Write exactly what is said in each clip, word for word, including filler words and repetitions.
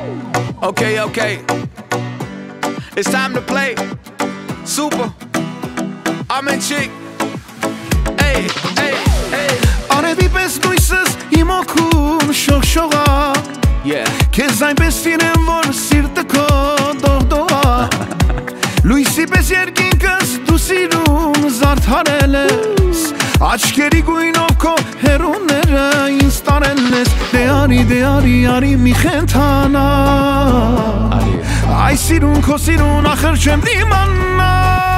Okay, okay. It's time to play. Super. I'm in chick. Hey, hey, hey. Արևի պես դույսս իմ օգուն շողշողա Yeah. Քեզ այնպես սիրեմ, որ սիրտը քո դողդողա Լույսի պես երկինքս դու սիրուն զարդարել ես Աչքերի գույնով քո հերուները ինձ տարել ես Դե արի, դե արի, արի մի խենթանա Այս սիրուն քո սիրուն ախր չեմ դիմանա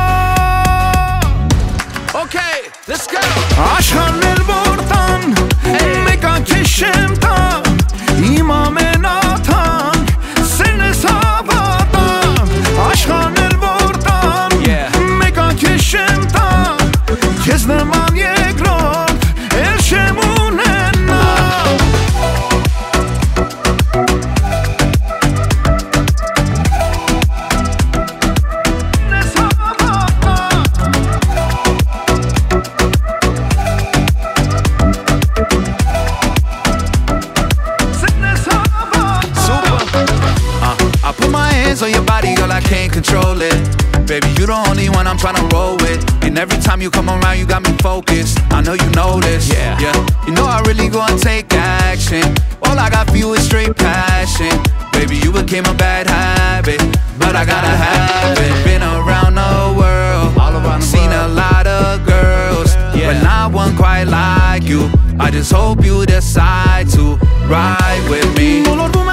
Okay, let's go. Աշխարհներ որ տան, մեկա քեզ չեմ տա Իմ ամենաթանկ սերն ես հավատան Աշխարհներ որ տան, մեկա քեզ չեմ տա Քեզ նման երկրորդ էլ չեմ ունենա On your body, girl, I can't control it. Baby, you the only one I'm tryna roll with. And every time you come around, you got me focused. I know you know this. Yeah, yeah. You know I really gonna take action. All I got for you is straight passion. Baby, you became a bad habit, but I gotta have it. Been around the world, all around the seen world. A lot of girls, yeah. But not one quite like you. I just hope you decide to ride with me.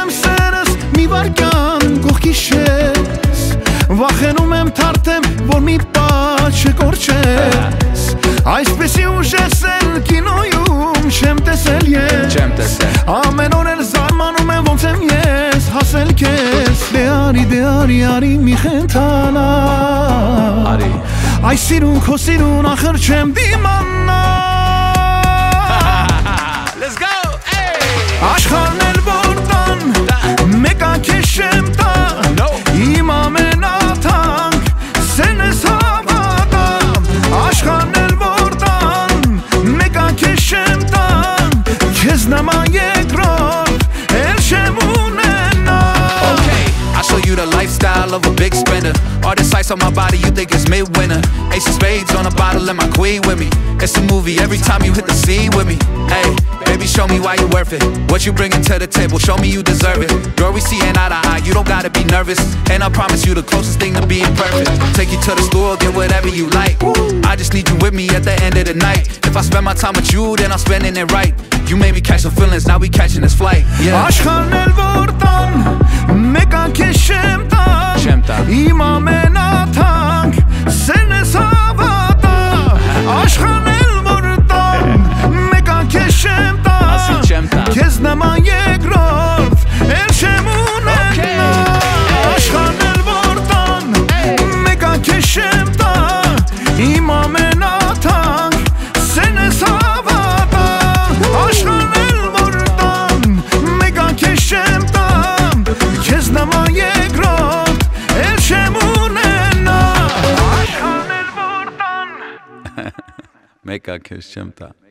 Կողքիշես Վախենում եմ թարթեմ, որ մի պաչ չկորչես Այսպեսի ուժեսել կինոյում չեմ տեսել ես Ամեն օր էլ զարմանում եմ ոնց եմ ես հասել քեզ Դե արի, դե արի, արի մի խենթանա Այս սիրուն քո սիրուն ախր չեմ դիմանա Let's go, hey! Աշխարհներ որ տան Մեկա քեզ չեմ տա Իմ ամենաթանկ սերն ես հավատամ Աշխարհներ որ տան Մեկա քեզ չեմ տա Քեզ նման երկրորդ էլ չեմ ունենա Okay, I show you the lifestyle of a big spender All this ice on my body, you think it's midwinter Ace of spades on a bottle and my queen with me It's a movie every time you hit the scene with me Hey, baby, show me why you're worth it What you bringing to the table, show me you deserve it Girl, we seeing eye to eye, you don't gotta be nervous And I promise you the closest thing to being perfect Take you to the store, get whatever you like I just need you with me at the end of the night If I spend my time with you, then I'm spending it right You made me catch some feelings, now we catching this flight yeah. Աշխարհներ որ տան Մեկա քեզ չեմ տա Իմ ամենաթանկ սերն ես հավատա Աշխարհներ որ տան Մեկա քեզ չեմ տա Քեզ նման երկրորդ էլ չեմ ունենա Աշխարհներ որ տան Մեկա քեզ չեմ տա Իմ ամենաթանկ սերն ես հավատա Աշխարհներ որ տան Մեկա քեզ չեմ տա Քեզ նման երկրորդ էլ չեմ ունենա Աշխարհներ որ տան Մեկա քեզ չեմ տա